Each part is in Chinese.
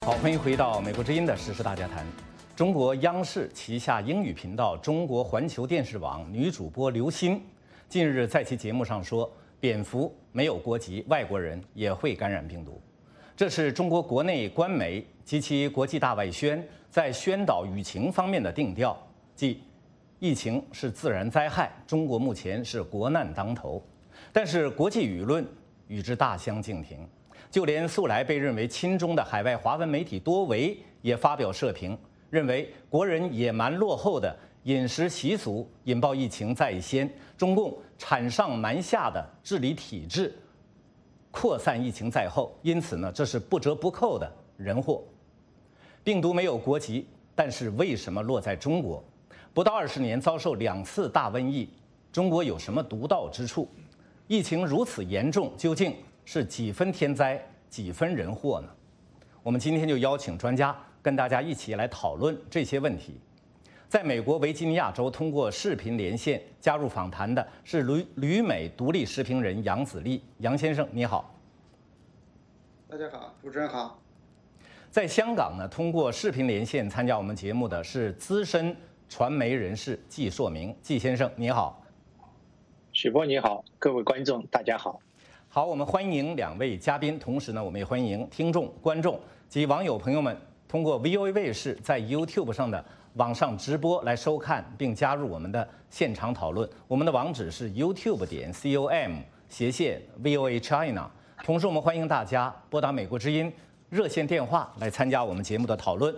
好，欢迎回到《美国之音》的时事大家谈。中国央视旗下英语频道中国环球电视网女主播刘欣，近日在其节目上说，蝙蝠没有国籍，外国人也会感染病毒。这是中国国内官媒及其国际大外宣在宣导舆情方面的定调，即疫情是自然灾害，中国目前是国难当头。但是国际舆论与之大相径庭。就连素来被认为亲中的海外华文媒体多维也发表社评，认为国人野蛮落后的饮食习俗引爆疫情在先，中共产上瞒下的治理体制扩散疫情在后，因此呢，这是不折不扣的人祸。病毒没有国籍，但是为什么落在中国？不到20年遭受2次大瘟疫，中国有什么独到之处？疫情如此严重，究竟是几分天灾，几分人祸呢？我们今天就邀请专家跟大家一起来讨论这些问题。在美国维吉尼亚州通过视频连线加入访谈的是旅美独立时评人杨子立，杨先生你好。 大家好，主持人好。 在香港呢，通过视频连线参加我们节目的是资深传媒人士季硕明，季先生你好。 许波你好，各位观众大家好。 好，我们欢迎2位嘉宾，同时呢，我们也欢迎听众、观众及网友朋友们通过 VOA 卫视在 YouTube 上的网上直播来收看并加入我们的现场讨论。我们的网址是 YouTube.com/VOA China。同时，我们欢迎大家拨打美国之音热线电话来参加我们节目的讨论。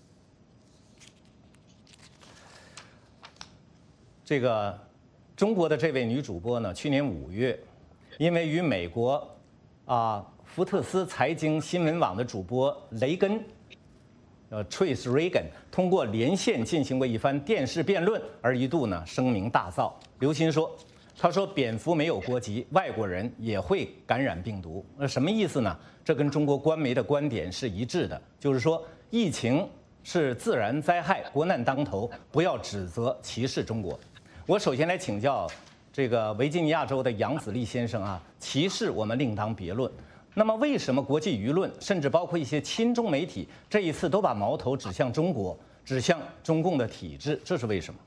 中国的这位女主播呢，去年5月。因为与美国福特斯财经新闻网的主播雷根Trace Reagan 通过连线进行过一番电视辩论，而一度呢声名大噪。刘欣说：“他说蝙蝠没有国籍，外国人也会感染病毒。什么意思呢？这跟中国官媒的观点是一致的，就是说疫情是自然灾害，国难当头，不要指责歧视中国。”我首先来请教这个维吉尼亚州的杨子立先生啊，歧视我们另当别论。那么，为什么国际舆论，甚至包括一些亲中媒体，这一次都把矛头指向中国，指向中共的体制？这是为什么？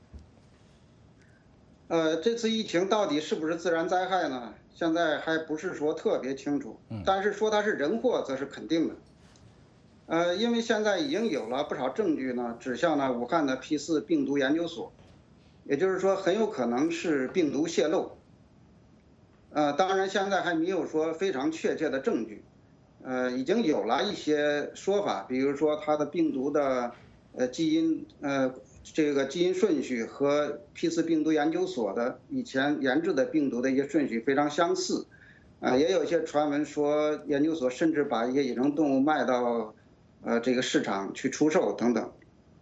这次疫情到底是不是自然灾害呢？现在还不是说特别清楚。但是说它是人祸，则是肯定的。因为现在已经有了不少证据呢，指向了武汉的 P4 病毒研究所。也就是说，很有可能是病毒泄露。当然现在还没有说非常确切的证据。已经有了一些说法，比如说它的病毒的基因这个基因顺序和 P4 病毒研究所的以前研制的病毒的一些顺序非常相似。也有一些传闻说，研究所甚至把一些野生动物卖到这个市场去出售等等。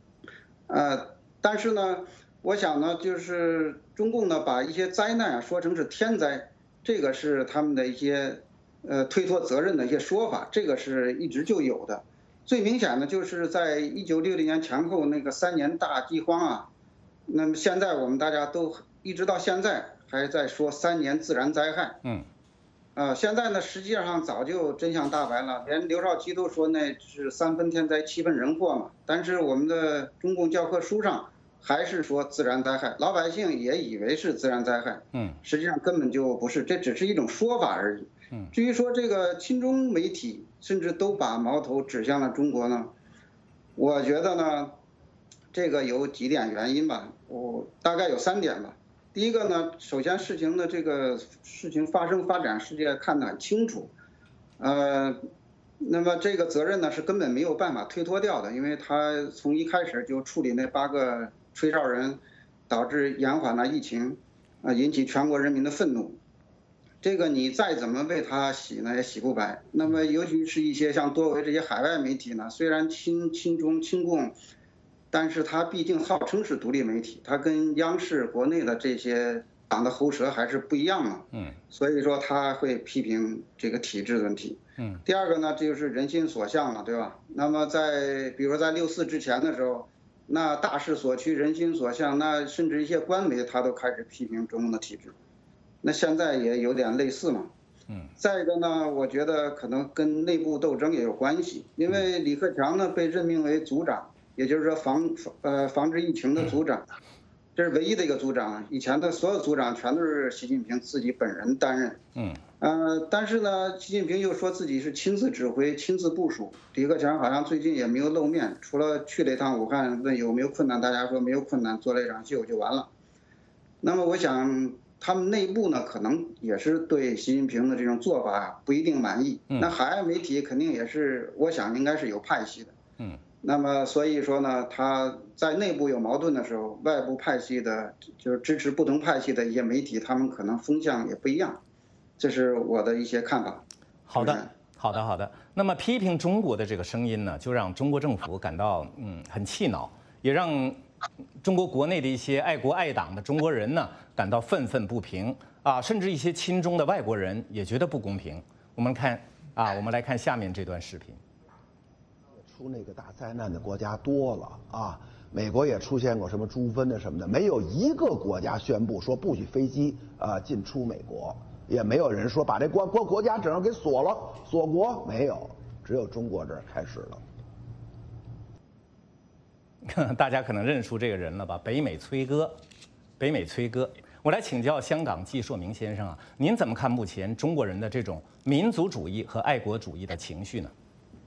但是呢，我想呢，就是中共呢把一些灾难说成是天灾，这个是他们的一些推脱责任的一些说法，这个是一直就有的。最明显的就是在1960年前后那个3年大饥荒啊，那么现在我们大家都一直到现在还在说3年自然灾害。现在呢实际上早就真相大白了，连刘少奇都说那是3分天灾7分人祸嘛，但是我们的中共教科书上还是说自然灾害，老百姓也以为是自然灾害，实际上根本就不是，这只是一种说法而已。至于说这个亲中媒体甚至都把矛头指向了中国呢，我觉得呢，这个有几点原因吧，我大概有3点吧。第一个呢，首先事情的这个事情发展世界看得很清楚，那么这个责任呢是根本没有办法推脱掉的，因为他从一开始就处理那8个吹哨人，导致延缓了疫情，引起全国人民的愤怒。这个你再怎么为他洗呢，也洗不白。那么尤其是一些像多维这些海外媒体呢，虽然亲中亲共，但是他毕竟号称是独立媒体，他跟央视国内的这些党的喉舌还是不一样嘛。所以说他会批评这个体制问题。第二个呢，这就是人心所向了，对吧？那么比如在6·4之前的时候，那大势所趋，人心所向，那甚至一些官媒他都开始批评中共的体制。那现在也有点类似嘛。 再一个呢，我觉得可能跟内部斗争也有关系，因为李克强呢被任命为组长，也就是说防治疫情的组长，这是唯一的一个组长，以前的所有组长全都是习近平自己本人担任。但是呢，习近平又说自己是亲自指挥、亲自部署。李克强好像最近也没有露面，除了去了一趟武汉，问有没有困难，大家说没有困难，做了一场秀就完了。那么我想，他们内部呢，可能也是对习近平的这种做法不一定满意。那海外媒体肯定也是，我想应该是有派系的。那么所以说呢，他在内部有矛盾的时候，外部派系的，就是支持不同派系的一些媒体，他们可能风向也不一样。这是我的一些看法。 好的。那么批评中国的这个声音呢，就让中国政府感到很气恼，也让中国国内的一些爱国爱党的中国人呢感到愤愤不平啊，甚至一些亲中的外国人也觉得不公平。我们来看下面这段视频。 出那个大灾难的国家多了啊，美国也出现过什么珠峰的什么的，没有一个国家宣布说不许飞机进出美国。也没有人说把这国家整个给锁了，锁国没有，只有中国这儿开始了。大家可能认出这个人了吧？北美崔哥。我来请教香港季硕明先生啊，您怎么看目前中国人的这种民族主义和爱国主义的情绪呢？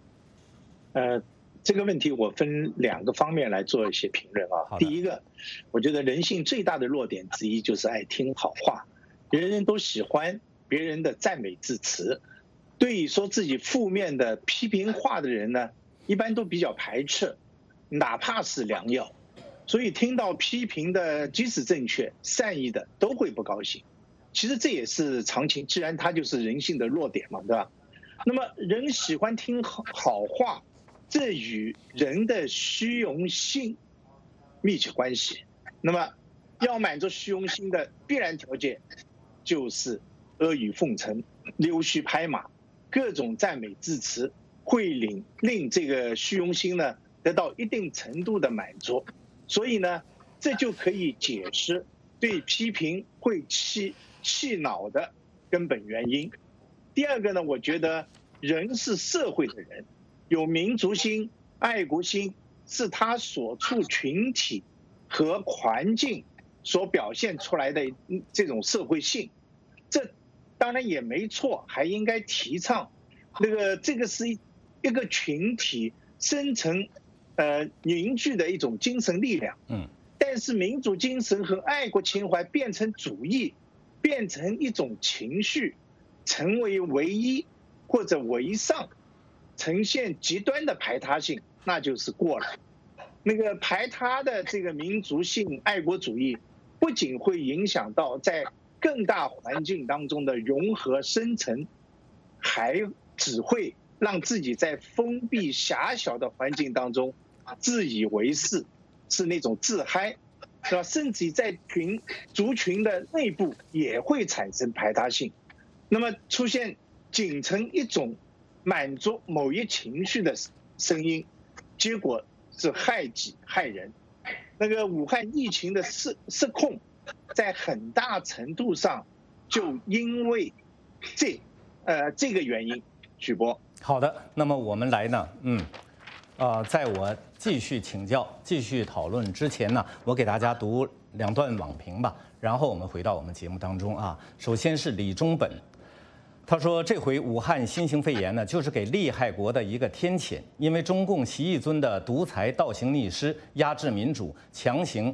这个问题我分2个方面来做一些评论啊。第一个，我觉得人性最大的弱点之一就是爱听好话。人人都喜欢别人的赞美之词，对于说自己负面的批评话的人呢，一般都比较排斥，哪怕是良药。所以听到批评的即使正确、善意的都会不高兴。其实这也是常情，既然它就是人性的弱点嘛，对吧？那么人喜欢听好话，这与人的虚荣心密切关系。那么要满足虚荣心的必然条件，就是阿谀奉承、溜须拍马，各种赞美之词，会令这个虚荣心呢得到一定程度的满足。所以呢，这就可以解释对批评会气恼的根本原因。第二个呢，我觉得人是社会的人，有民族心、爱国心，是他所处群体和环境所表现出来的这种社会性。这当然也没错，还应该提倡这个是一个群体深层凝聚的一种精神力量。但是民主精神和爱国情怀变成主义，变成一种情绪，成为唯一或者唯上，呈现极端的排他性，那就是过了。那个排他的这个民族性爱国主义，不仅会影响到在更大环境当中的融合生成，还只会让自己在封闭狭小的环境当中自以为是，是那种自嗨，是吧？甚至在族群的内部也会产生排他性，那么出现仅成一种满足某一情绪的声音，结果是害己害人。那个武汉疫情的失控，在很大程度上就因为这个原因。许波， 好的，那么我们来呢，在我继续请教、继续讨论之前呢，我给大家读2段网评吧，然后我们回到我们节目当中啊。首先是李中本，他说这回武汉新型肺炎呢，就是给利害国的一个天谴，因为中共习义尊的独裁倒行逆施，压制民主，强行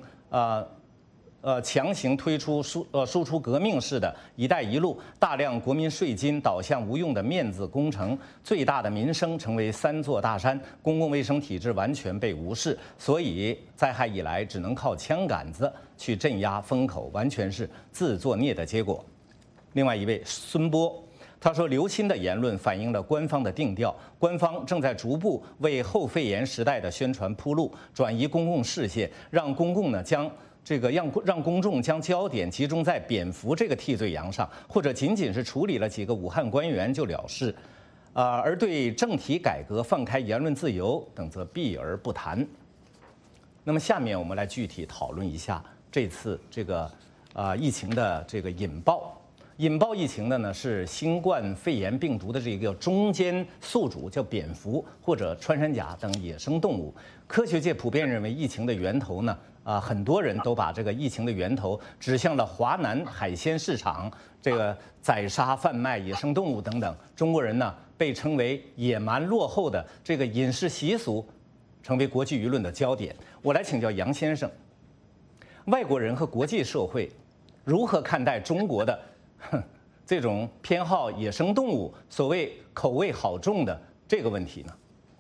推出输出革命式的“一带一路”，大量国民税金导向无用的面子工程，最大的民生成为3座大山，公共卫生体制完全被无视，所以灾害以来只能靠枪杆子去镇压风口，完全是自作孽的结果。另外一位孙波，他说刘鑫的言论反映了官方的定调，官方正在逐步为后肺炎时代的宣传铺路，转移公共视线，让公众将焦点集中在蝙蝠这个替罪羊上，或者仅仅是处理了几个武汉官员就了事，而对政体改革、放开言论自由等则避而不谈。那么下面我们来具体讨论一下这次这个疫情的这个引爆。 引爆疫情的呢是新冠肺炎病毒的这个中间宿主，叫蝙蝠或者穿山甲等野生动物。科学界普遍认为，疫情的源头呢，很多人都把这个疫情的源头指向了华南海鲜市场，这个宰杀贩卖野生动物等等。中国人呢被称为野蛮落后的这个饮食习俗，成为国际舆论的焦点。我来请教杨先生，外国人和国际社会如何看待中国的这种偏好野生动物、所谓口味好重的这个问题呢？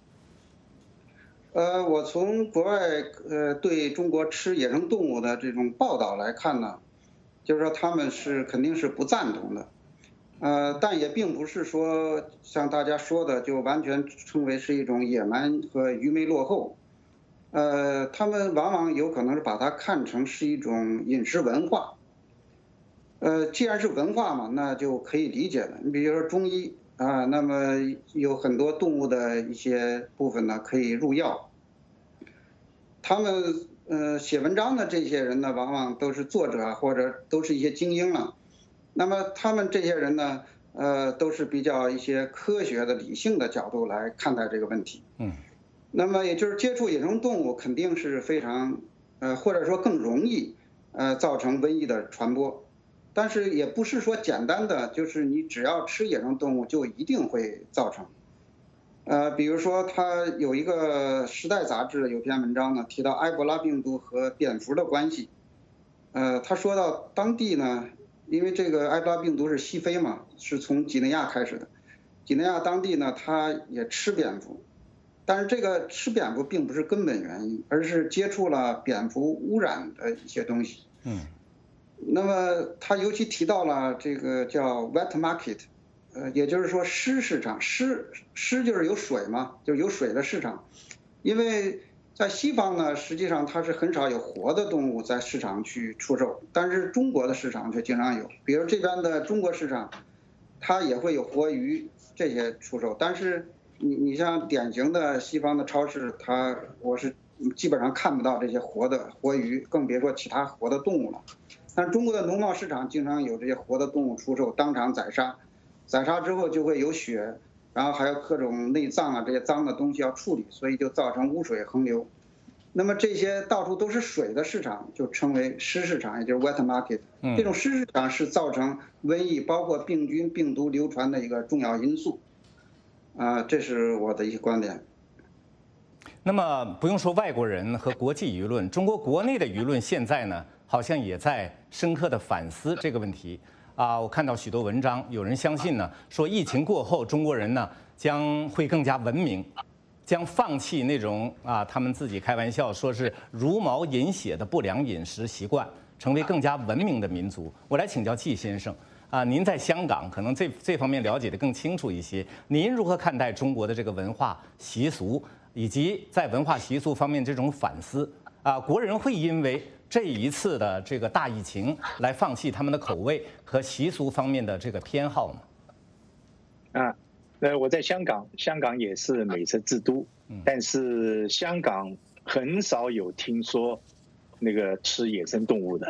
我从国外对中国吃野生动物的这种报道来看呢，就是说他们肯定是不赞同的，但也并不是说像大家说的就完全称为是一种野蛮和愚昧落后，他们往往有可能是把它看成是一种饮食文化，既然是文化嘛，那就可以理解了。你比如说中医啊，那么有很多动物的一些部分呢可以入药。他们写文章的这些人呢，往往都是作者或者都是一些精英了。那么他们这些人呢，都是比较一些科学的、理性的角度来看待这个问题。那么也就是接触野生动物肯定是非常或者说更容易造成瘟疫的传播。但是也不是说简单的就是你只要吃野生动物就一定会造成。比如说他有一个《时代》杂志有篇文章呢，提到埃博拉病毒和蝙蝠的关系。他说到当地呢，因为这个埃博拉病毒是西非嘛，是从几内亚开始的。几内亚当地呢，他也吃蝙蝠，但是这个吃蝙蝠并不是根本原因，而是接触了蝙蝠污染的一些东西。那么他尤其提到了这个叫 wet market， 也就是说湿市场，湿就是有水嘛，就是有水的市场。因为在西方呢，实际上它是很少有活的动物在市场去出售，但是中国的市场却经常有。比如这边的中国市场，它也会有活鱼这些出售，但是你像典型的西方的超市，我是基本上看不到这些活鱼，更别说其他活的动物了。但中国的农贸市场经常有这些活的动物出售，当场宰杀，宰杀之后就会有血，然后还有各种内脏啊这些脏的东西要处理，所以就造成污水横流。那么这些到处都是水的市场就称为湿市场，也就是 wet market。这种湿市场是造成瘟疫包括病菌病毒流传的一个重要因素。这是我的一些观点。 那么不用说外国人和国际舆论，中国国内的舆论现在呢，好像也在深刻的反思这个问题我看到许多文章，有人相信呢，说疫情过后，中国人呢将会更加文明，将放弃那种他们自己开玩笑说是茹毛饮血的不良饮食习惯，成为更加文明的民族。我来请教季先生您在香港可能这方面了解的更清楚一些，您如何看待中国的这个文化习俗，以及在文化习俗方面这种反思国人会因为这一次的这个大疫情来放弃他们的口味和习俗方面的这个偏好吗？ 我在香港也是美食之都，但是香港很少有听说那个吃野生动物的。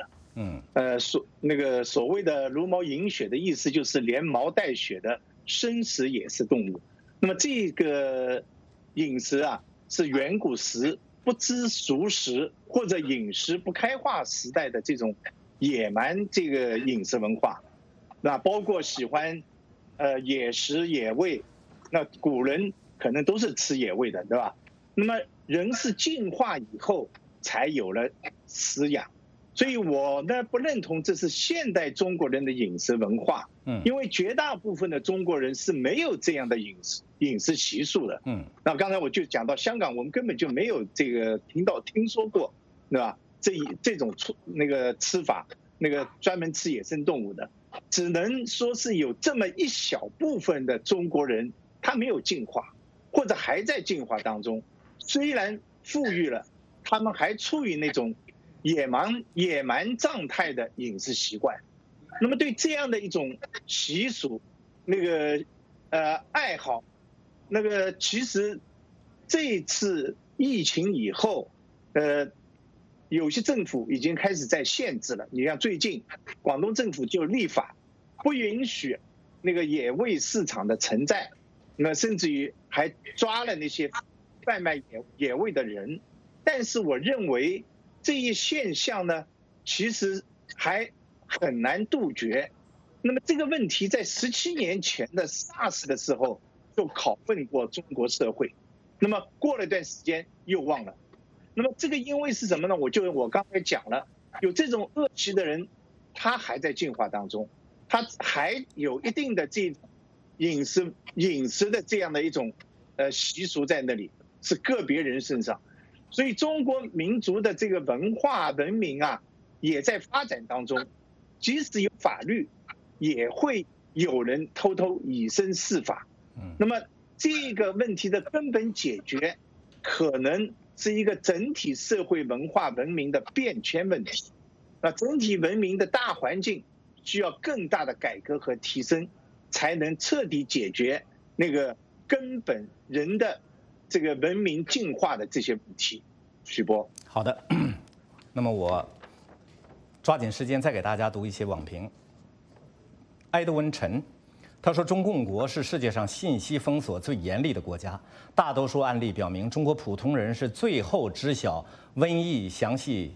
所谓的茹毛饮血的意思就是连毛带血的生食也是动物。那么这个饮食是远古时不知熟食或者饮食不开化时代的这种野蛮这个饮食文化，那包括喜欢野食野味，那古人可能都是吃野味的，对吧？那么人是进化以后才有了饲养，所以我呢不认同这是现代中国人的饮食文化，因为绝大部分的中国人是没有这样的饮食习俗的。那刚才我就讲到香港，我们根本就没有这个听说过，对吧？这种那个吃法，那个专门吃野生动物的，只能说是有这么一小部分的中国人，他没有进化，或者还在进化当中。虽然富裕了，他们还处于那种野蛮状态的饮食习惯。那么对这样的一种习俗，那个爱好，那个其实这次疫情以后，有些政府已经开始在限制了。你像最近广东政府就立法， 不允许那个野味市场的存在，那甚至于还抓了那些贩卖野味的人。但是我认为这一现象呢，其实还很难杜绝。那么这个问题在17年前的 SARS 的时候就拷问过中国社会，那么过了一段时间又忘了。那么这个因为是什么呢？我刚才讲了，有这种恶习的人，他还在进化当中，他还有一定的这种饮食的这样的一种习俗在那里，是个别人身上。所以中国民族的这个文化文明啊，也在发展当中，即使有法律，也会有人偷偷以身试法。那么这个问题的根本解决，可能是一个整体社会文化文明的变迁问题。那整体文明的大环境需要更大的改革和提升，才能彻底解决那个根本人的这个文明进化的这些问题。徐波， 好的，那么我抓紧时间再给大家读一些网评。埃德温·陈，他说中共国是世界上信息封锁最严厉的国家，大多数案例表明，中国普通人是最后知晓瘟疫详细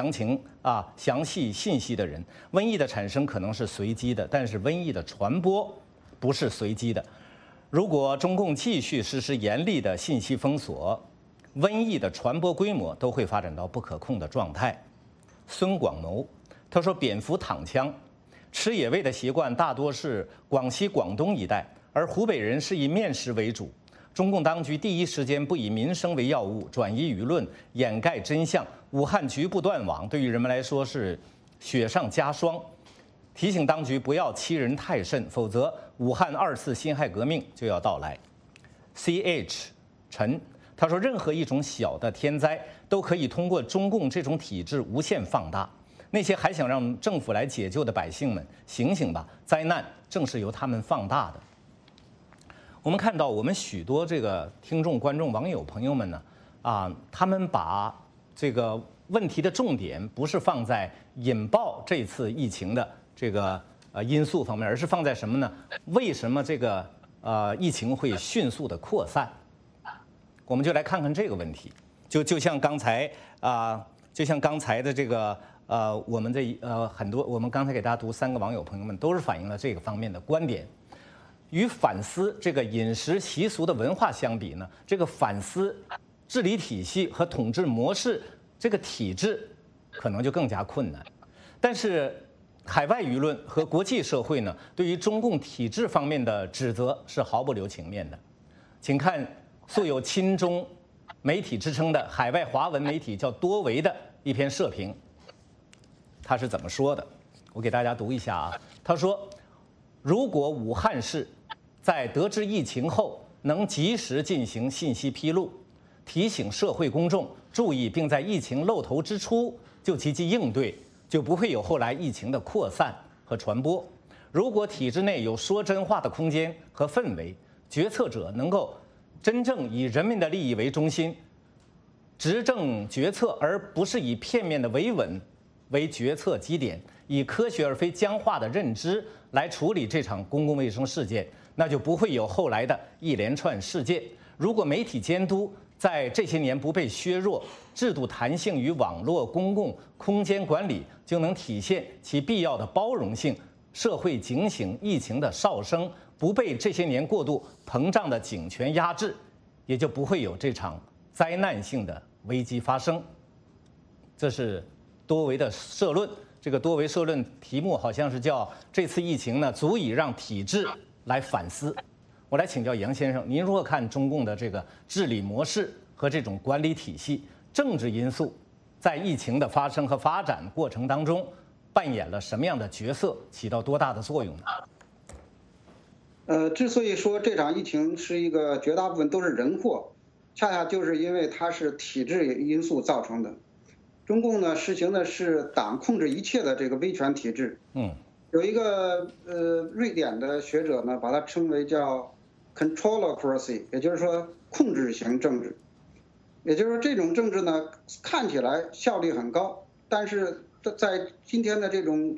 信息的人。瘟疫的产生可能是随机的，但是瘟疫的传播不是随机的。如果中共继续实施严厉的信息封锁，瘟疫的传播规模都会发展到不可控的状态。孙广谋，他说蝙蝠躺枪，吃野味的习惯大多是广西、广东一带，而湖北人是以面食为主。中共当局第一时间不以民生为要务，转移舆论，掩盖真相。武汉局部断网，对于人们来说是雪上加霜。提醒当局不要欺人太甚，否则武汉2次辛亥革命就要到来。CH 陈，他说任何一种小的天灾都可以通过中共这种体制无限放大。那些还想让政府来解救的百姓们，醒醒吧！灾难正是由他们放大的。我们看到，我们许多这个听众、观众、网友朋友们呢，他们把这个问题的重点不是放在引爆这次疫情的这个因素方面，而是放在什么呢？为什么这个疫情会迅速的扩散？我们就来看看这个问题。就像刚才的这个我们的很多，我们刚才给大家读3个网友朋友们都是反映了这个方面的观点。与反思这个饮食习俗的文化相比呢，这个反思治理体系和统治模式这个体制可能就更加困难。但是海外舆论和国际社会呢，对于中共体制方面的指责是毫不留情面的。请看素有亲中媒体之称的海外华文媒体叫多维的一篇社评，他是怎么说的？我给大家读一下啊。他说，如果武汉市在得知疫情后能及时进行信息披露，提醒社会公众注意，并在疫情露头之初就积极应对，就不会有后来疫情的扩散和传播。如果体制内有说真话的空间和氛围，决策者能够真正以人民的利益为中心，执政决策，而不是以片面的维稳为决策基点，以科学而非僵化的认知来处理这场公共卫生事件，那就不会有后来的一连串事件。如果媒体监督在这些年不被削弱，制度弹性与网络公共空间管理就能体现其必要的包容性，社会警醒疫情的哨声不被这些年过度膨胀的警权压制，也就不会有这场灾难性的危机发生。这是多维的社论，这个多维社论题目好像是叫“这次疫情呢，足以让体制来反思”。我来请教杨先生，您如何看中共的这个治理模式和这种管理体系？政治因素在疫情的发生和发展过程当中扮演了什么样的角色，起到多大的作用呢？ 之所以说这场疫情是一个绝大部分都是人祸，恰恰就是因为它是体制因素造成的。中共呢实行的是党控制一切的这个威权体制。有一个瑞典的学者呢，把它称为叫 controlocracy， 也就是说控制型政治。也就是说这种政治呢看起来效率很高，但是在今天的这种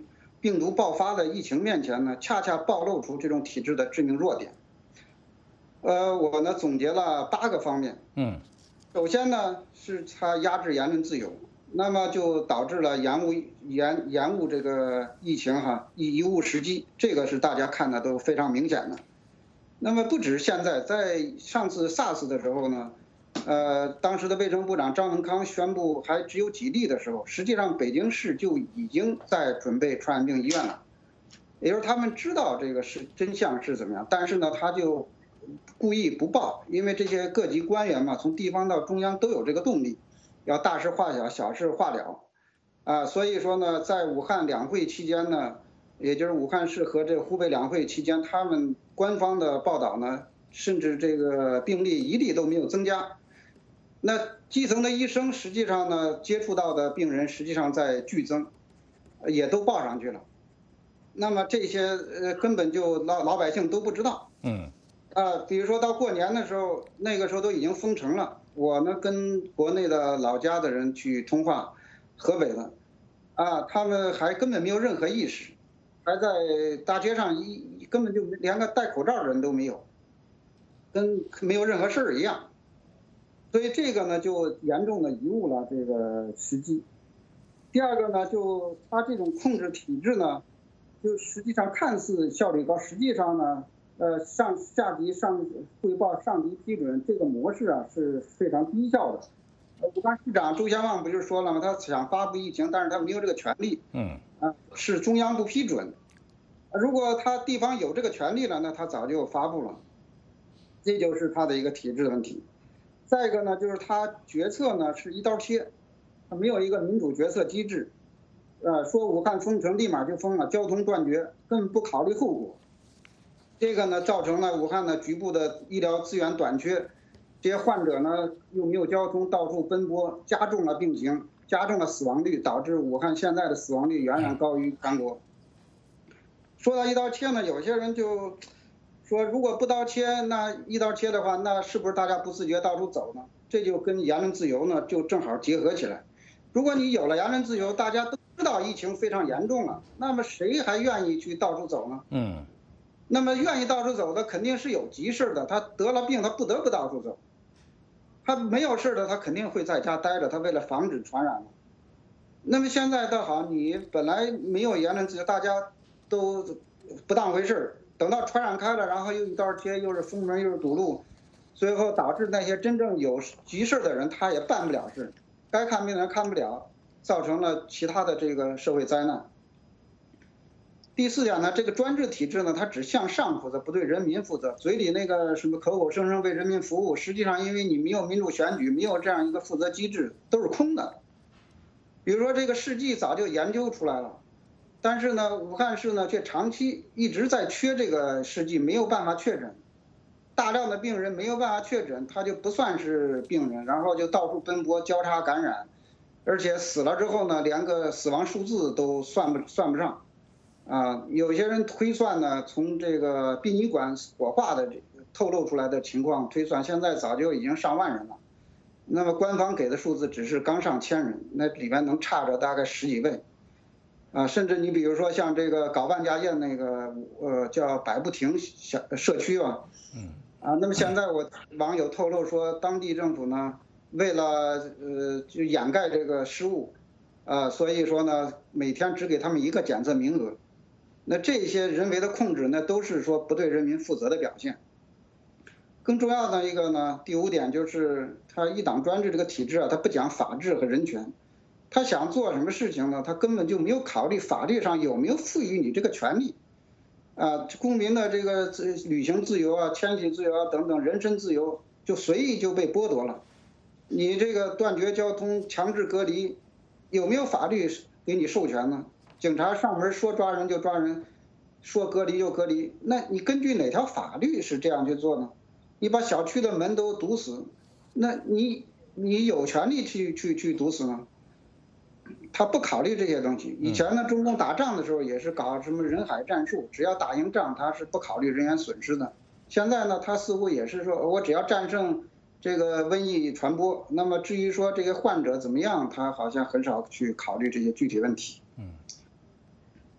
病毒爆发的疫情面前呢，恰恰暴露出这种体制的致命弱点。我呢总结了8个方面。首先呢是它压制言论自由，那么就导致了延误这个疫情贻误时机，这个是大家看的都非常明显的。那么不止现在，在上次 SARS 的时候呢，当时的卫生部长张文康宣布还只有几例的时候，实际上北京市就已经在准备传染病医院了，也就是他们知道这个是真相是怎么样，但是呢他就故意不报，因为这些各级官员嘛，从地方到中央都有这个动力，要大事化小，小事化了，所以说呢，在武汉两会期间呢，也就是武汉市和这湖北两会期间，他们官方的报道呢，甚至这个病例1例都没有增加。那基层的医生实际上呢，接触到的病人实际上在剧增，也都报上去了。那么这些根本就老百姓都不知道。比如说到过年的时候，那个时候都已经封城了。我呢跟国内的老家的人去通话，河北的，他们还根本没有任何意识，还在大街上根本就连个戴口罩的人都没有，跟没有任何事儿一样。所以这个呢就严重的贻误了这个时机。第二个呢，就他这种控制体制呢，就实际上看似效率高，实际上呢，下级汇报，上级批准，这个模式是非常低效的。武汉市长周先旺不就说了吗？他想发布疫情，但是他没有这个权利。是中央不批准。如果他地方有这个权利了，那他早就发布了。这就是他的一个体制的问题。再一个呢，就是他决策呢是一刀切，他没有一个民主决策机制。说武汉封城立马就封了，交通断绝，根本不考虑后果。这个呢，造成了武汉的局部的医疗资源短缺，这些患者呢又没有交通，到处奔波，加重了病情，加重了死亡率，导致武汉现在的死亡率远远高于全国。说到一刀切呢，有些人就说，如果不刀切，那一刀切的话，那是不是大家不自觉到处走呢？这就跟言论自由呢就正好结合起来。如果你有了言论自由，大家都知道疫情非常严重了，那么谁还愿意去到处走呢？那么愿意到处走的肯定是有急事的，他得了病他不得不到处走，他没有事的他肯定会在家待着，他为了防止传染。那么现在倒好，你本来没有言论自由，大家都不当回事，等到传染开了，然后又一刀切，又是封门又是堵路，最后导致那些真正有急事的人他也办不了事，该看病人看不了，造成了其他的这个社会灾难。第4点呢，这个专制体制呢，它只向上负责，不对人民负责。嘴里那个什么口口声声为人民服务，实际上因为你没有民主选举，没有这样一个负责机制，都是空的。比如说这个试剂早就研究出来了，但是呢，武汉市呢却长期一直在缺这个试剂，没有办法确诊，大量的病人没有办法确诊，他就不算是病人，然后就到处奔波交叉感染，而且死了之后呢，连个死亡数字都算不上。有些人推算呢，从这个殡仪馆火化的透露出来的情况推算，现在早就已经上万人了。那么官方给的数字只是刚上1000人，那里面能差着大概10几位。甚至你比如说像这个搞万家宴那个叫百步亭社区吧，那么现在我网友透露说，当地政府呢为了就掩盖这个失误，所以说呢每天只给他们1个检测名额。那这些人为的控制，那都是说不对人民负责的表现。更重要的一个呢，第5点就是他一党专制这个体制他不讲法治和人权，他想做什么事情呢，他根本就没有考虑法律上有没有赋予你这个权利，公民的这个旅行自由迁徙自由等等人身自由就随意就被剥夺了。你这个断绝交通、强制隔离，有没有法律给你授权呢？警察上门说抓人就抓人，说隔离就隔离，那你根据哪条法律是这样去做呢？你把小区的门都堵死，那你有权利去堵死吗？他不考虑这些东西。以前呢，中共打仗的时候也是搞什么人海战术，只要打赢仗，他是不考虑人员损失的。现在呢，他似乎也是说，我只要战胜这个瘟疫传播，那么至于说这个患者怎么样，他好像很少去考虑这些具体问题。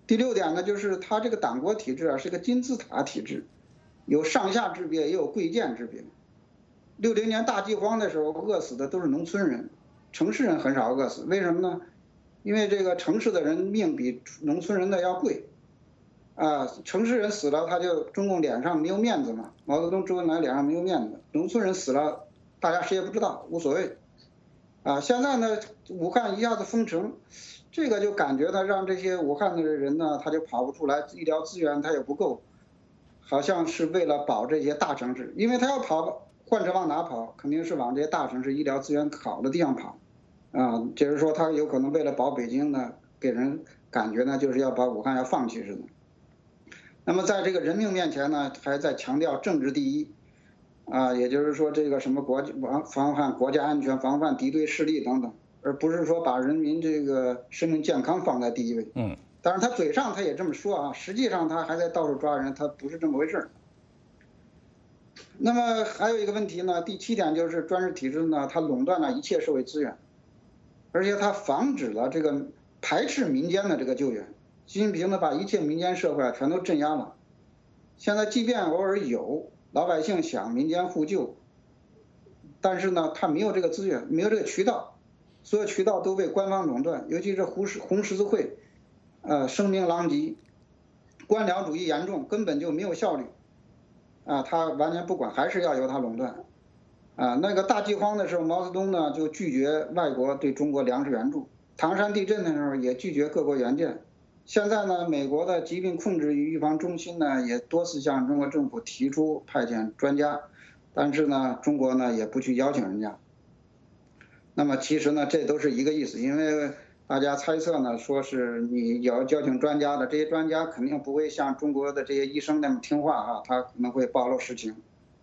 第6点呢，就是他这个党国体制啊是个金字塔体制，有上下之别，也有贵贱之别。60年大饥荒的时候，饿死的都是农村人，城市人很少饿死。为什么呢？因为这个城市的人命比农村人的要贵，啊，城市人死了，他就中共脸上没有面子嘛，毛泽东、周恩来脸上没有面子。农村人死了，大家谁也不知道，无所谓。啊，现在呢，武汉一下子封城，这个就感觉呢，让这些武汉的人呢，他就跑不出来，医疗资源他也不够，好像是为了保这些大城市，因为他要跑，患者往哪跑？肯定是往这些大城市医疗资源好的地方跑。啊，就是说他有可能为了保北京呢，给人感觉呢就是要把武汉要放弃似的。那么在这个人命面前呢，还在强调政治第一，啊，也就是说这个什么防范国家安全、防范敌对势力等等，而不是说把人民这个生命健康放在第一位。当然他嘴上他也这么说啊，实际上他还在到处抓人，他不是这么回事。那么还有一个问题呢，第7点就是专制体制呢，它垄断了一切社会资源。而且它防止了这个排斥民间的这个救援，习近平呢把一切民间社会啊全都镇压了。现在即便偶尔有老百姓想民间互救，但是呢他没有这个资源，没有这个渠道，所有渠道都被官方垄断，尤其是红十字会，声名狼藉，官僚主义严重，根本就没有效率，啊，他完全不管，还是要由他垄断。啊，那个大饥荒的时候，毛泽东呢就拒绝外国对中国粮食援助；唐山地震的时候也拒绝各国援建。现在呢，美国的疾病控制与预防中心呢也多次向中国政府提出派遣专家，但是呢，中国呢也不去邀请人家。那么其实呢，这都是一个意思，因为大家猜测呢，说是你要邀请专家的，这些专家肯定不会像中国的这些医生那么听话啊，他可能会暴露实情。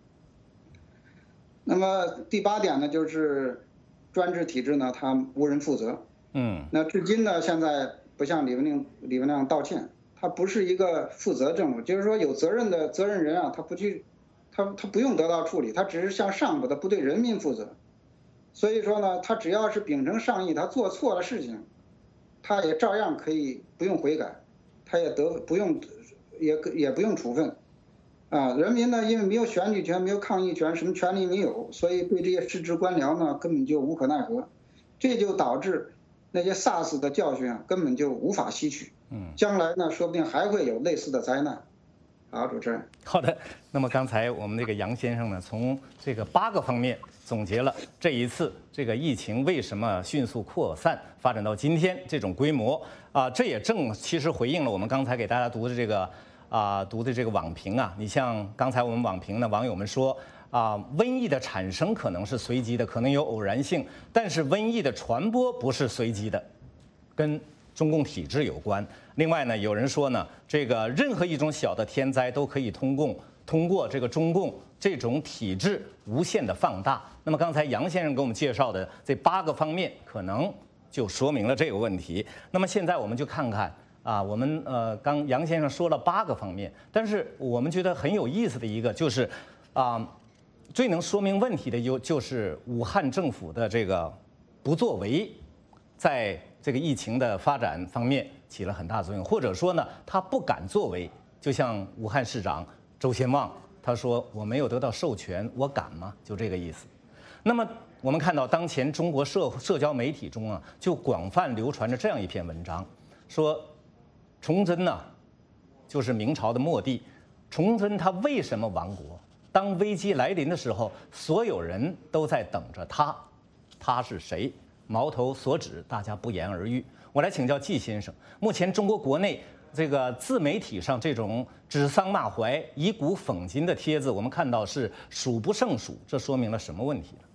那么第8点呢，就是专制体制呢，它无人负责。那至今呢，现在不向李文亮道歉，他不是一个负责政府，就是说有责任的责任人啊，他不用得到处理，他只是向上部的不对人民负责。所以说呢，他只要是秉承上意，他做错了事情，他也照样可以不用悔改，他也不用处分。啊，人民呢，因为没有选举权，没有抗议权，什么权利没有，所以对这些失职官僚呢，根本就无可奈何，这就导致那些 SARS 的教训啊，根本就无法吸取。将来呢，说不定还会有类似的灾难。好，主持人。 好的，那么刚才我们这个杨先生呢，从这个8个方面总结了这一次这个疫情为什么迅速扩散，发展到今天这种规模啊，这也其实回应了我们刚才给大家读的这个网评啊。你像刚才我们网评呢，网友们说啊，瘟疫的产生可能是随机的，可能有偶然性，但是瘟疫的传播不是随机的，跟中共体制有关。另外呢，有人说呢，这个任何一种小的天灾都可以通过这个中共这种体制无限的放大。那么刚才杨先生给我们介绍的这8个方面，可能就说明了这个问题。那么现在我们就看看啊，我们刚杨先生说了8个方面，但是我们觉得很有意思的一个就是最能说明问题的就是武汉政府的这个不作为，在这个疫情的发展方面起了很大作用，或者说呢，他不敢作为。就像武汉市长周先旺他说：“我没有得到授权，我敢吗？”就这个意思。那么我们看到当前中国社交媒体中啊，就广泛流传着这样一篇文章，说崇祯呢，就是明朝的末帝，崇祯他为什么亡国？当危机来临的时候，所有人都在等着他，他是谁？矛头所指，大家不言而喻。我来请教季先生，目前中国国内这个自媒体上这种指桑骂槐、以古讽今的帖子，我们看到是数不胜数，这说明了什么问题呢？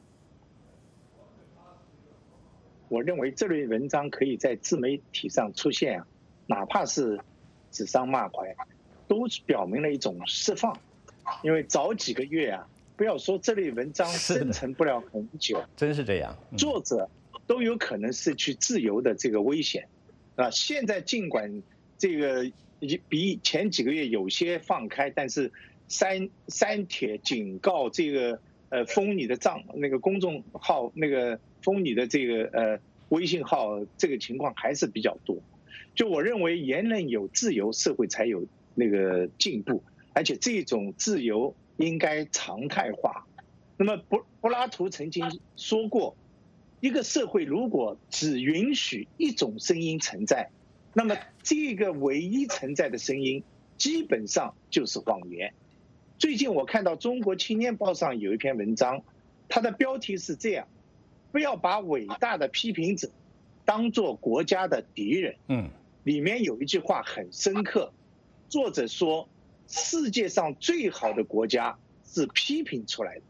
我认为这类文章可以在自媒体上出现啊，哪怕是指桑骂槐，都表明了一种释放。因为早几个月啊，不要说这类文章生成不了很久， 真是这样， 作者都有可能失去自由的这个危险，啊，现在尽管这个比前几个月有些放开，但是删帖警告这个封你的那个公众号，那个封你的这个微信号，这个情况还是比较多。 就我认为言论有自由，社会才有那个进步，而且这种自由应该常态化。那么柏拉图曾经说过，一个社会如果只允许一种声音存在，那么这个唯一存在的声音基本上就是谎言。最近我看到中国青年报上有一篇文章，它的标题是这样：不要把伟大的批评者当作国家的敌人。里面有一句话很深刻，作者说世界上最好的国家是批评出来的。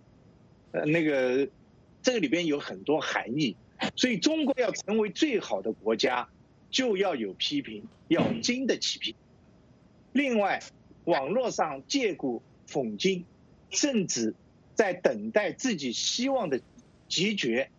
这个里边有很多含义，所以中国要成为最好的国家，就要有批评，要经得起批评。另外，网络上借古讽今，甚至在等待自己希望的结局，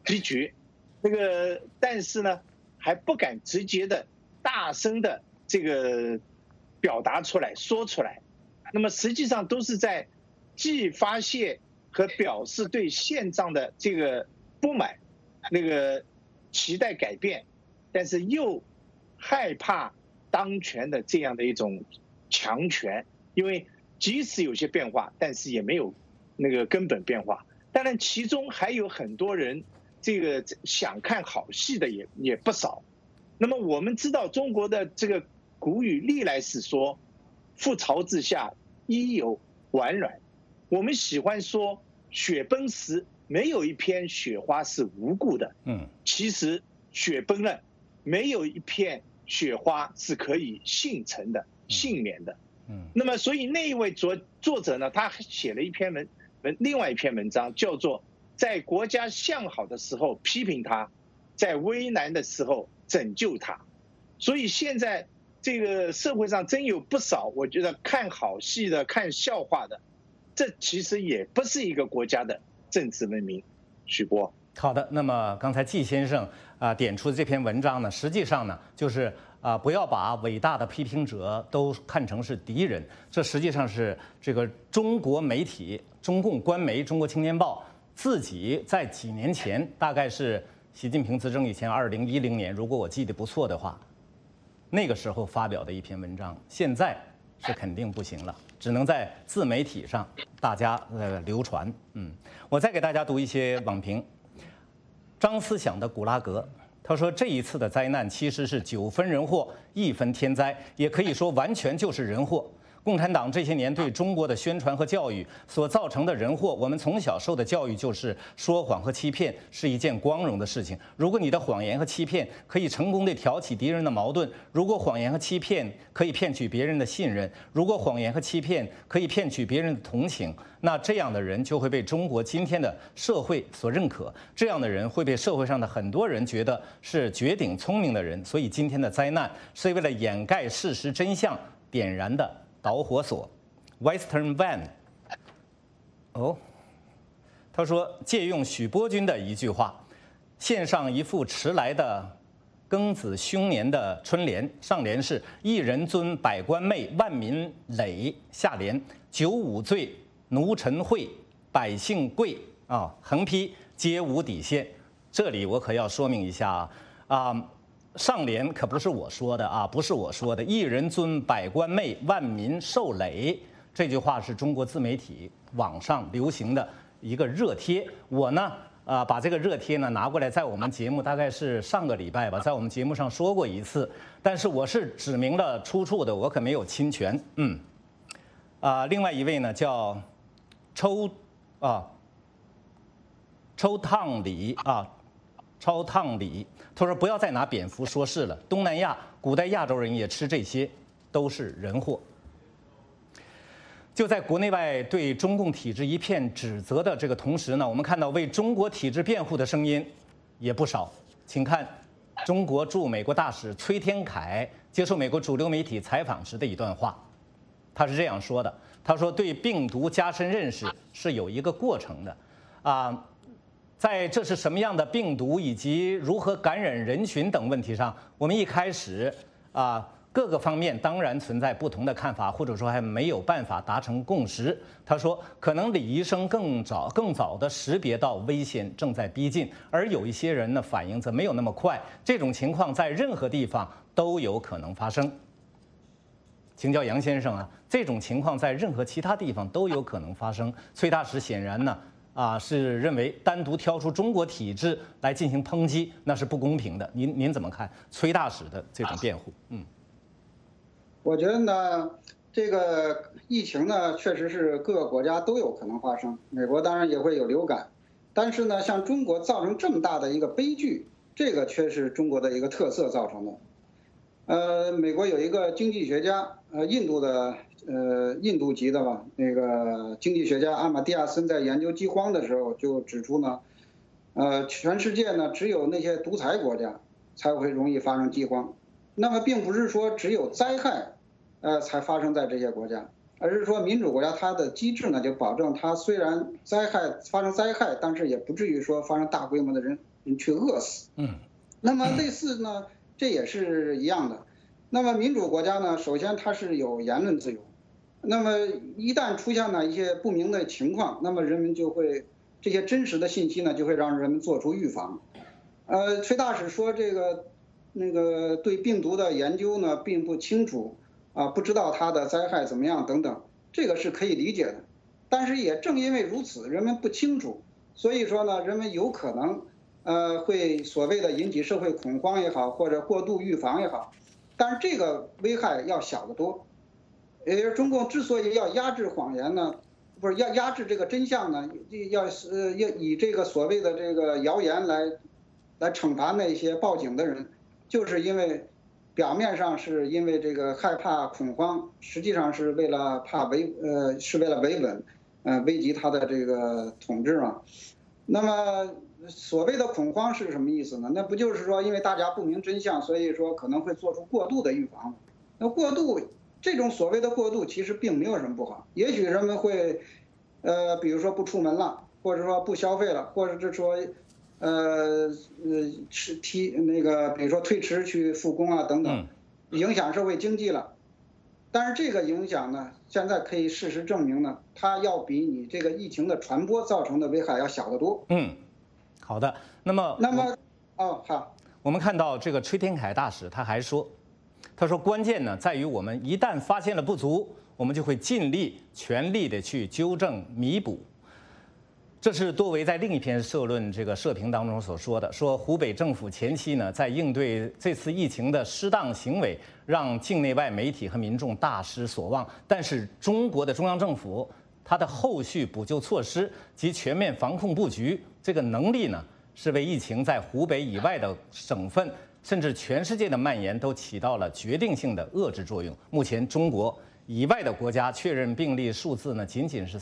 但是呢，还不敢直接的、大声的这个表达出来、说出来。那么实际上都是在既发泄和表示对现状的这个不满，期待改变，但是又害怕当权的这样的一种强权，因为即使有些变化，但是也没有根本变化。当然，其中还有很多人想看好戏的也不少。那么我们知道中国的这个古语历来是说“覆巢之下，焉有完卵”。我们喜欢说雪崩时没有一片雪花是无故的，其实雪崩了，没有一片雪花是可以幸存的、幸免的。那么所以那一位作者呢，他写了另外一篇文章，叫做在国家向好的时候批评他，在危难的时候拯救他。所以现在这个社会上真有不少，我觉得看好戏的、看笑话的，这其实也不是一个国家的政治文明。许波， 好的。那么刚才季先生点出的这篇文章呢，实际上呢就是不要把伟大的批评者都看成是敌人。这实际上是这个中国媒体、中共官媒《中国青年报》自己在几年前，大概是习近平执政以前，2010年，如果我记得不错的话，那个时候发表的一篇文章，现在是肯定不行了，只能在自媒体上大家流传。我再给大家读一些网评。张思想的古拉格，他说这一次的灾难其实是9分人祸1分天灾，也可以说完全就是人祸。共产党这些年对中国的宣传和教育所造成的人祸，我们从小受的教育就是说谎和欺骗是一件光荣的事情。如果你的谎言和欺骗可以成功地挑起敌人的矛盾，如果谎言和欺骗可以骗取别人的信任，如果谎言和欺骗可以骗取别人的同情，那这样的人就会被中国今天的社会所认可，这样的人会被社会上的很多人觉得是绝顶聪明的人。所以今天的灾难是为了掩盖事实真相点燃的导火索。 Western Van 他说借用许波君的一句话，献上一副迟来的庚子凶年的春联，上联是一人尊百官媚，万民累，下联九五罪奴臣惠，百姓贵横批皆无底线。这里我可要说明一下上联可不是我说的不是我说的，一人尊百官媚，万民受累，这句话是中国自媒体网上流行的一个热贴。我呢把这个热贴呢拿过来，在我们节目大概是上个礼拜吧，在我们节目上说过一次，但是我是指明了出处的，我可没有侵权。另外一位呢叫抽烫里超烫里，他说不要再拿蝙蝠说事了，东南亚古代亚洲人也吃这些，都是人祸。就在国内外对中共体制一片指责的这个同时呢，我们看到为中国体制辩护的声音也不少。请看中国驻美国大使崔天凯接受美国主流媒体采访时的一段话，他是这样说的：他说对病毒加深认识是有一个过程的在这是什么样的病毒以及如何感染人群等问题上，我们一开始各个方面当然存在不同的看法，或者说还没有办法达成共识。他说，可能李医生更早地识别到危险正在逼近，而有一些人呢反应则没有那么快。这种情况在任何地方都有可能发生。请教杨先生啊，这种情况在任何其他地方都有可能发生。崔大使显然呢，是认为单独挑出中国体制来进行抨击，那是不公平的。您怎么看崔大使的这种辩护？ 我觉得呢，这个疫情呢，确实是各个国家都有可能发生。美国当然也会有流感，但是呢，像中国造成这么大的一个悲剧，这个却是中国的一个特色造成的。美国有一个经济学家，印度籍的吧，那个经济学家阿马蒂亚森在研究饥荒的时候就指出呢，全世界呢只有那些独裁国家才会容易发生饥荒，那么并不是说只有灾害，才发生在这些国家，而是说民主国家它的机制呢就保证它虽然发生灾害，但是也不至于说发生大规模的人去饿死。那么类似呢，这也是一样的。那么民主国家呢，首先它是有言论自由，那么一旦出现了一些不明的情况，那么人们就会这些真实的信息呢，就会让人们做出预防。崔大使说那个对病毒的研究呢并不清楚，不知道它的灾害怎么样等等，这个是可以理解的。但是也正因为如此，人们不清楚，所以说呢，人们有可能会所谓的引起社会恐慌也好，或者过度预防也好，但是这个危害要小得多。也就是中共之所以要压制谎言呢，不是要压制这个真相呢，要以这个所谓的这个谣言来惩罚那些报警的人，就是因为表面上是因为这个害怕恐慌，实际上是为了是为了维稳，危及他的这个统治嘛。那么所谓的恐慌是什么意思呢？那不就是说因为大家不明真相，所以说可能会做出过度的预防。那这种所谓的过度其实并没有什么不好，也许人们会比如说不出门了，或者说不消费了，或者是说比如说推迟去复工啊等等，影响社会经济了。但是这个影响呢，现在可以事实证明呢，它要比你这个疫情的传播造成的危害要小得多。 好的。那么好，我们看到这个崔天凯大使他还说，关键呢在于我们一旦发现了不足，我们就会尽力全力的去纠正弥补。这是多维在另一篇社评当中所说的，说湖北政府前期呢在应对这次疫情的失当行为，让境内外媒体和民众大失所望。但是中国的中央政府，它的后续补救措施及全面防控布局这个能力呢，是为疫情在湖北以外的省份甚至全世界的蔓延都起到了决定性的遏制作用。目前中国以外的国家确认病例数字呢，仅仅是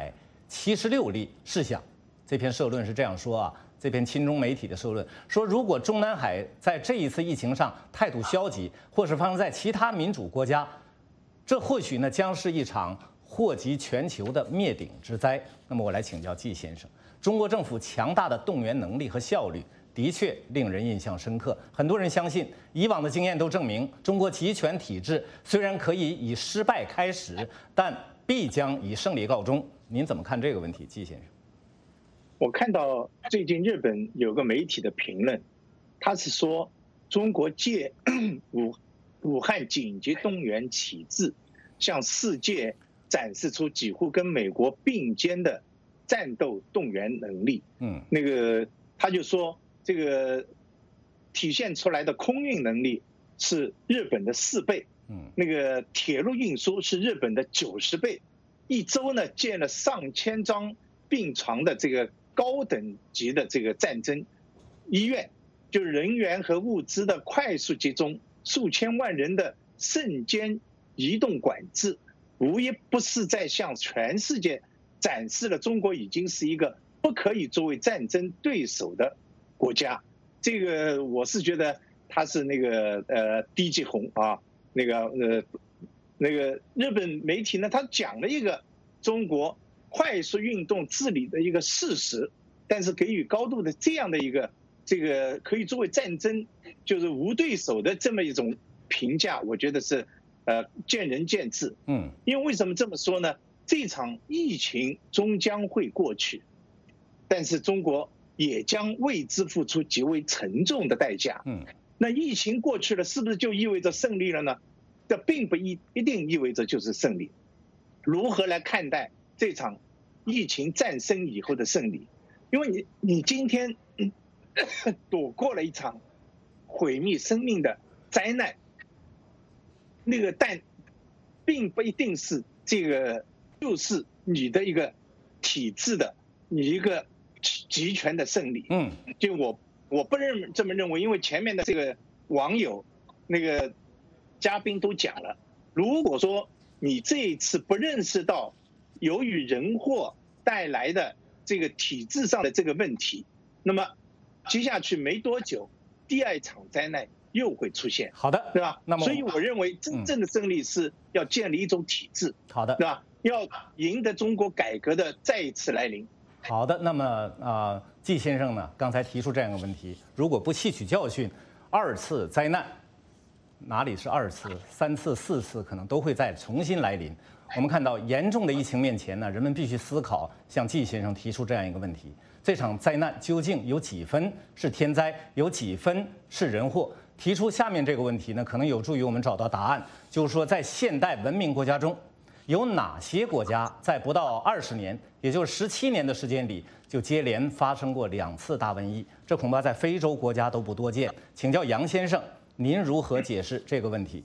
376例。试想，这篇社论是这样说这篇亲中媒体的社论说，如果中南海在这一次疫情上态度消极，或是发生在其他民主国家，这或许呢将是一场祸及全球的灭顶之灾。那么我来请教季先生，中国政府强大的动员能力和效率的确令人印象深刻。很多人相信，以往的经验都证明，中国集权体制虽然可以以失败开始，但必将以胜利告终。您怎么看这个问题，季先生？ 我看到最近日本有个媒体的评论，他是说中国借武汉紧急动员体制，向世界展示出几乎跟美国并肩的战斗动员能力。他就说这个体现出来的空运能力是日本的4倍，那个铁路运输是日本的90倍，一周呢建了上千张病床的这个高等级的这个战争医院，就是人员和物资的快速集中，数千万人的瞬间移动管制，无一不是在向全世界展示了中国已经是一个不可以作为战争对手的国家。这个我是觉得他是那个低级红那个日本媒体呢，他讲了一个中国快速运动治理的一个事实，但是给予高度的这样的一个这个可以作为战争就是无对手的这么一种评价，我觉得是见仁见智。因为为什么这么说呢？这场疫情终将会过去，但是中国也将为之付出极为沉重的代价。 那疫情过去了，是不是就意味着胜利了呢？这并不一定意味着就是胜利。如何来看待这场疫情战胜以后的胜利？因为你今天躲过了一场毁灭生命的灾难，但并不一定是这个就是你的一个体制的你一个集权的胜利。就我不这么认为，因为前面的这个网友那个嘉宾都讲了，如果说你这一次不认识到由于人祸带来的这个体制上的这个问题，那么接下去没多久，第二场灾难又会出现。 好的， 对吧？ 那么所以我认为真正的胜利是要建立一种体制。 好的， 对吧？要赢得中国改革的再一次来临。 好的，那么季先生呢，刚才提出这样一个问题：如果不吸取教训，2次灾难，哪里是2次、3次、4次，可能都会再重新来临。我们看到严重的疫情面前呢，人们必须思考，像季先生提出这样一个问题：这场灾难究竟有几分是天灾，有几分是人祸？提出下面这个问题呢，可能有助于我们找到答案。就是说，在现代文明国家中，有哪些国家在不到20年，也就是17年的时间里，就接连发生过2次大瘟疫？这恐怕在非洲国家都不多见。请教杨先生，您如何解释这个问题？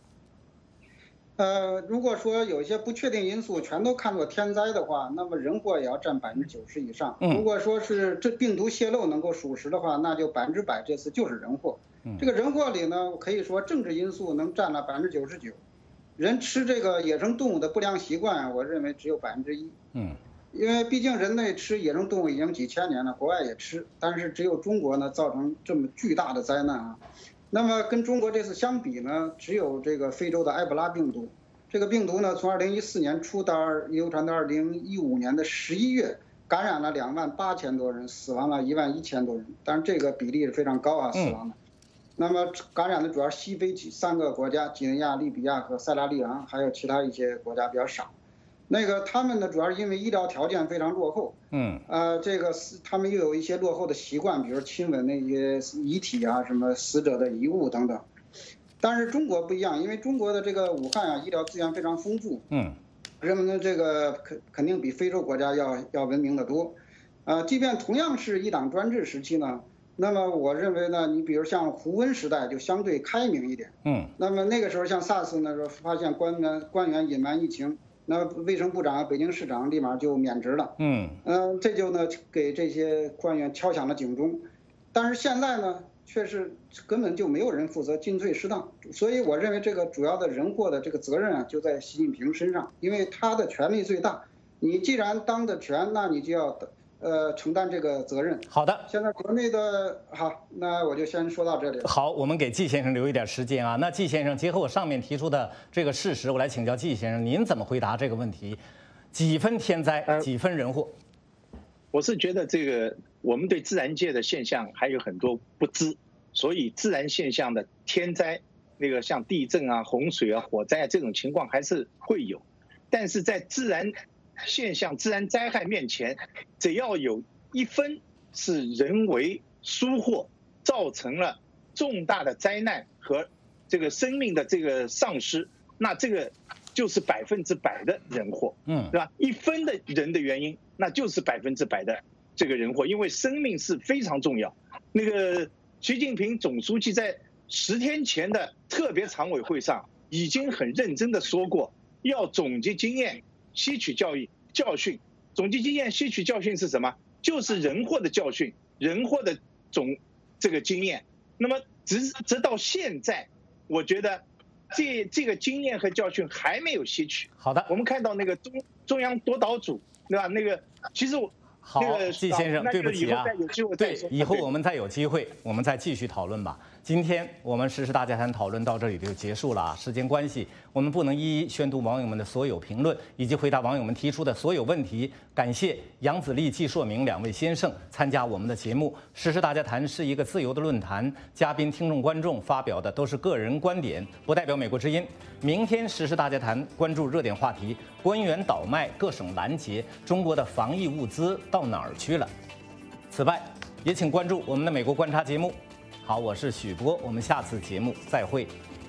如果说有一些不确定因素全都看作天灾的话，那么人祸也要占90%以上。如果说是这病毒泄露能够属实的话，那就100%这次就是人祸。这个人祸里呢，可以说政治因素能占了99%，人吃这个野生动物的不良习惯，我认为只有1%。因为毕竟人类吃野生动物已经几千年了，国外也吃，但是只有中国呢造成这么巨大的灾难啊。那么跟中国这次相比呢，只有这个非洲的埃博拉病毒，这个病毒呢从2014年初到流传到2015年的11月，感染了28000多人，死亡了11000多人，当然这个比例是非常高啊，死亡的。那么感染的主要是西非3个国家，几内亚、利比亚和塞拉利昂，还有其他一些国家比较少。那个他们呢，主要是因为医疗条件非常落后，这个他们又有一些落后的习惯，比如亲吻那些遗体啊，什么死者的遗物等等。但是中国不一样，因为中国的这个武汉啊，医疗资源非常丰富，人们的这个肯定比非洲国家要文明得多。即便同样是一党专制时期呢，那么我认为呢，你比如像胡温时代就相对开明一点，那么那个时候像 SARS 那时候发现官员隐瞒疫情，那卫生部长、北京市长立马就免职了，这就呢给这些官员敲响了警钟。但是现在呢，却是根本就没有人负责，进退失当。所以我认为这个主要的人祸的这个责任啊，就在习近平身上，因为他的权力最大。你既然当的权，那你就要承担这个责任。 好的， 现在国内的好，那我就先说到这里了。 好，我们给季先生留一点时间啊。那季先生，结合我上面提出的这个事实，我来请教季先生，您怎么回答这个问题？几分天灾，几分人祸？ 我是觉得这个我们对自然界的现象还有很多不知，所以自然现象的天灾，那个像地震啊、洪水啊、火灾啊这种情况还是会有，但是在自然现象、自然灾害面前，只要有1分是人为疏忽造成了重大的灾难和这个生命的这个丧失，那这个就是100%的人祸，对吧？1分的人的原因，那就是100%的这个人祸，因为生命是非常重要。那个习近平总书记在10天前的特别常委会上已经很认真的说过，要总结经验。吸取教训，总结经验，吸取教训是什么？就是人祸的教训，人祸的这个经验。那么直到现在，我觉得这个经验和教训还没有吸取。 好的， 我们看到那个中央督导组，对吧？那个其实好，季先生，对不起啊，对，以后我们再有机会，我们再继续讨论吧。今天我们时事大家谈讨论到这里就结束了啊，时间关系，我们不能一一宣读网友们的所有评论以及回答网友们提出的所有问题。感谢杨子立、季硕明2位先生参加我们的节目。时事大家谈是一个自由的论坛，嘉宾、听众、观众发表的都是个人观点，不代表美国之音。明天时事大家谈关注热点话题：官员倒卖，各省拦截，中国的防疫物资到哪儿去了？此外，也请关注我们的美国观察节目。 好，我是许波，我们下次节目再会。